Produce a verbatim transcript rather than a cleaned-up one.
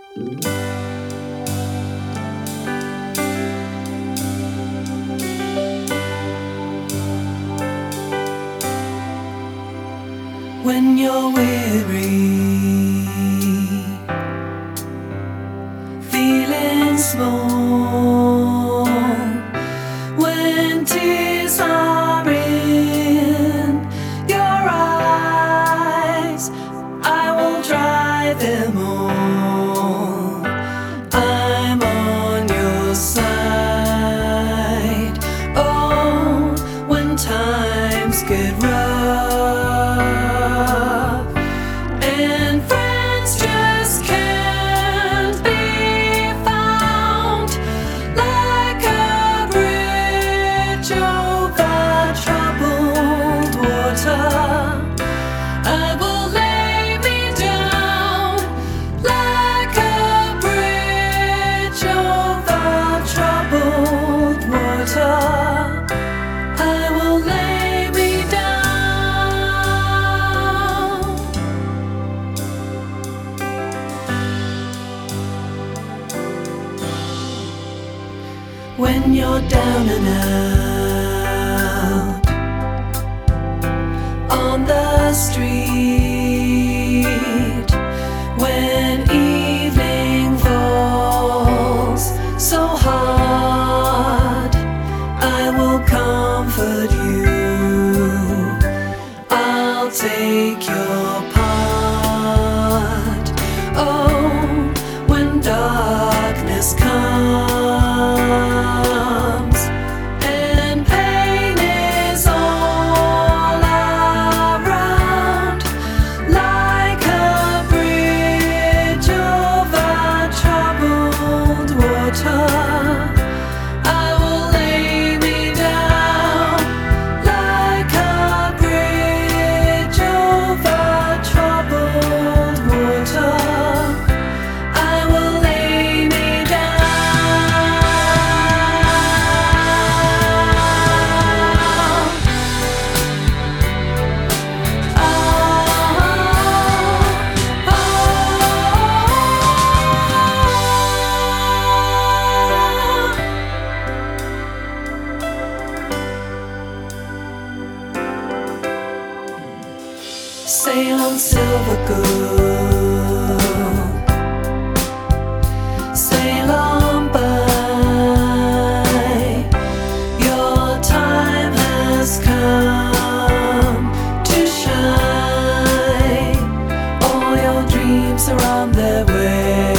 When you're weary, feeling small, when tears are in your eyes, I will dry them all. I'm on your side. Oh, when times get rough and friends just can't be found, like a bridge over troubled water, I will lay me down. Like a bridge over troubled water, I will lay me down. When you're down and out on the street, when evening falls so hard, I will comfort you. I'll take your part. Oh, when darkness comes and pain is all around, like a bridge over troubled water, I will lay me down. Like a bridge over troubled water, I will lay me sail on silver gold, sail on by. Your time has come to shine. All your dreams are on their way.